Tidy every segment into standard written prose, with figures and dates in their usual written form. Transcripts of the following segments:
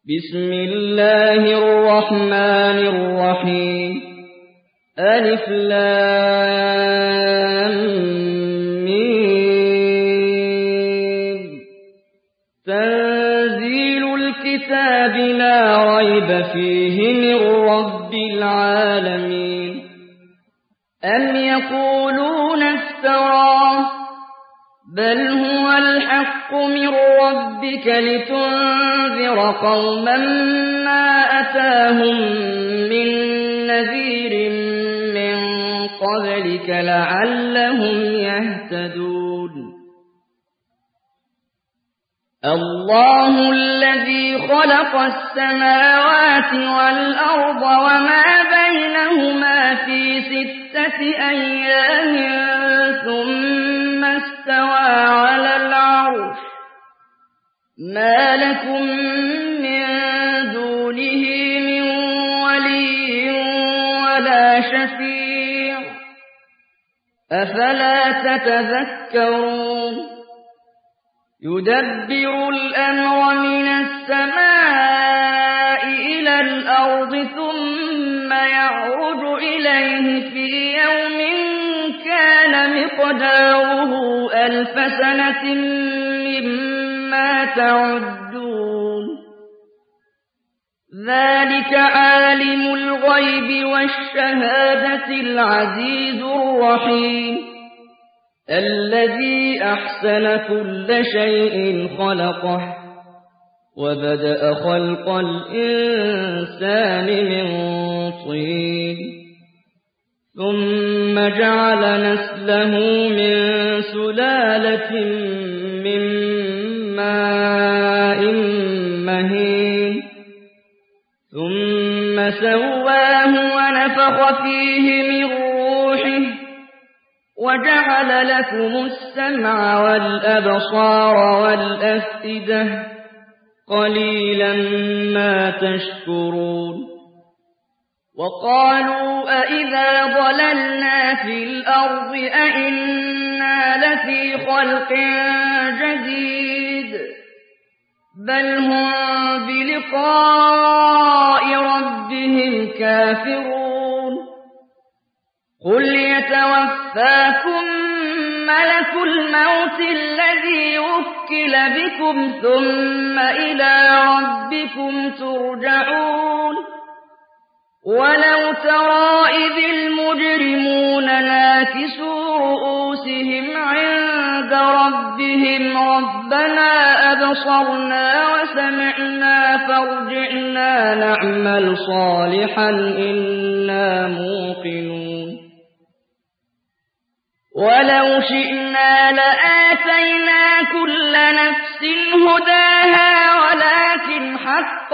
بسم الله الرحمن الرحيم ألف لام ميم تنزيل الكتاب لا ريب فيه من رب العالمين أم يقولون افتراه بل هو الحق من ربك لتنذر قوما ما أتاهم من نذير من قبلك لعلهم يهتدون الله الذي خلق السماوات والأرض وما بينهما في 6 أيام ثم استوى على العرش ما لكم من دونه من ولي ولا شفيع أفلا تتذكرون يدبر الأمر من السماء إلى الأرض ثم يعرج إليه في يوم كان مقداره 1000 سنة مما تعدون ذلك عالم الغيب والشهادة العزيز الرحيم الذي أحسن كل شيء خلقه وبدأ خلق الإنسان من طين ثم جعل نسله من سلالة من ماء مهين ثم سواه ونفخ فيه من روحه وجعل لكم السمع والأبصار والأفئدة قليلا ما تشكرون وقالوا أئذا ضللنا في الأرض أئنا لفي خلق جديد بل هم بلقاء ربهم كافرون قل يتوفاكم ملك الموت الذي وكل بكم ثم إلى ربكم ترجعون ولو ترى إذ المجرمون ناكسوا رؤوسهم عند ربهم ربنا أبصرنا وسمعنا فارجعنا نعمل صالحا إنا موقنون ولو شئنا لآتينا كل نفس هداها ولكن حق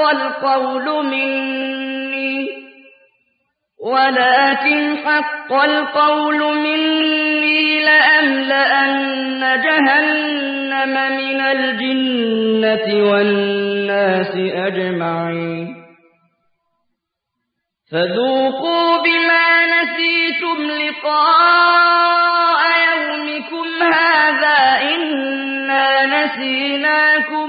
القول مني لأملأن جهنم من الجنة والناس أجمعين فذوقوا بما نسيتم لقاء يومكم هذا إنا نسيناكم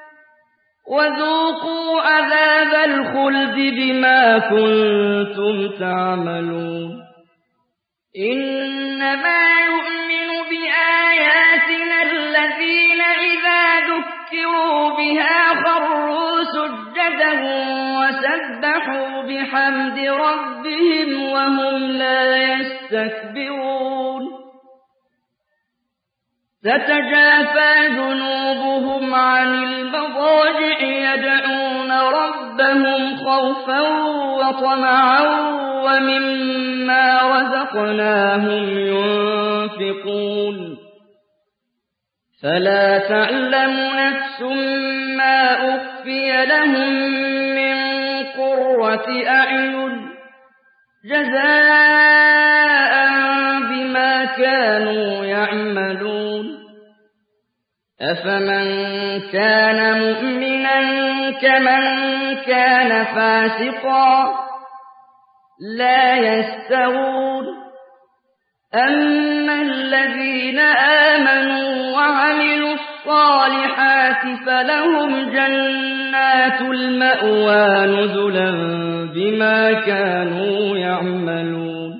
وذوقوا عذاب الخلد بما كنتم تعملون إنما يؤمن بآياتنا الذين إذا ذكروا بها خروا سجدا وسبحوا بحمد ربهم وهم لا يستكبرون تتجافى جنوبهم عن المضاجع يدعون ربهم خوفا وطمعا ومما رزقناهم ينفقون فلا تعلم نفس ما أخفي لهم من قرة أعين جزاء بما كانوا يعملون أفمن كان مؤمنا كمن كان فاسقا لا يستوون أما الذين آمنوا وعملوا الصالحات فلهم جنات المأوى نزلا بما كانوا يعملون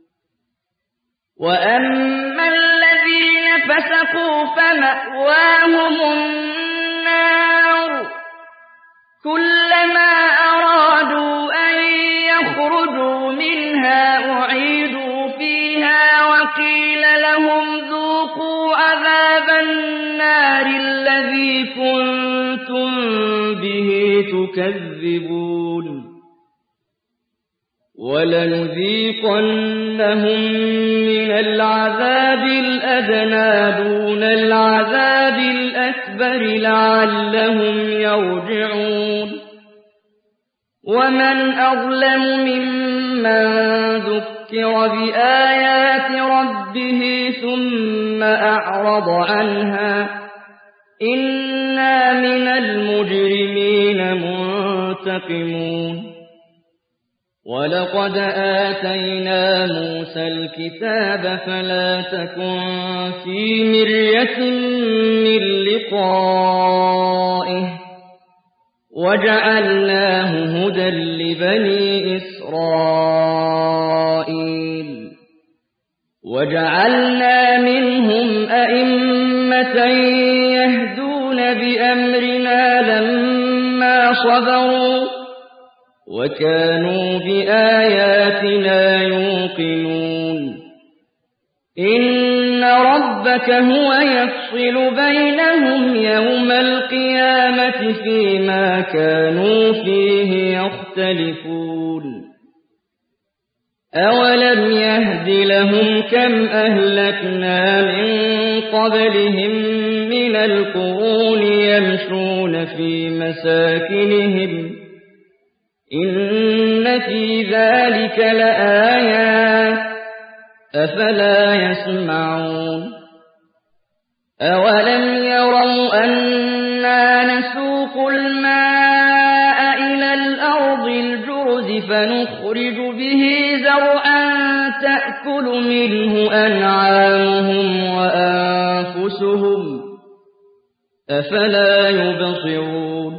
وأما الذين فسقوا فمأواهم النار كلما أرادوا أن يخرجوا منها أعيدوا فيها وقيل لهم ذوقوا عذاب النار الذي كنتم به تكذبون ولنذيقنهم من العذاب الأدنى دون العذاب الأكبر لعلهم يرجعون ومن أظلم ممن ذكر بآيات ربه ثم أعرض عنها إنا من المجرمين منتقمون ولقد آتينا موسى الكتاب فلا تكن في مرية من لقائه وجعلناه هدى لبني إسرائيل وجعلنا منهم أئمة يهدون بأمرنا لما صبروا وكانوا بآياتنا يوقنون إن ربك هو يفصل بينهم يوم القيامة فيما كانوا فيه يختلفون أولم يهد لهم كم أهلكنا من قبلهم من القرون يمشون في مساكنهم إن في ذلك لآيات أفلا يسمعون أولم يروا أنا نسوق الماء إلى الأرض الجرز فنخرج به زرعا تأكل منه أنعامهم وأنفسهم أفلا يبصرون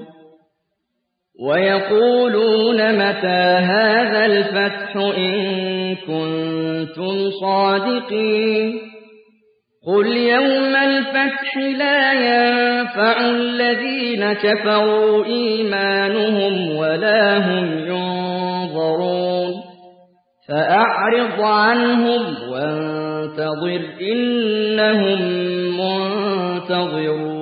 ويقولون متى هذا الفتح إن كنتم صادقين قل يوم الفتح لا ينفع الذين كفروا إيمانهم ولا هم ينظرون فأعرض عنهم وانتظر إنهم منتظرون